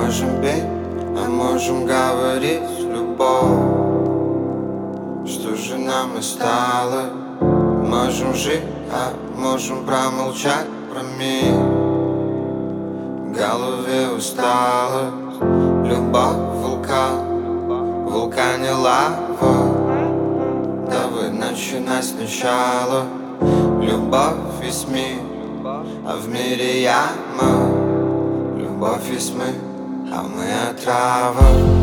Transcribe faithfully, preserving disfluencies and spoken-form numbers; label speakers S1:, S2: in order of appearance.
S1: можем петь, а можем говорить любовь. Что же нам осталось? Можем жить, а можем промолчать про мир. В голове усталость, любовь, вулкан, в вулкане лава. Давай начинать сначала. Любовь весь мир, а в мире яма. Любовь есть мы, а мы отрава.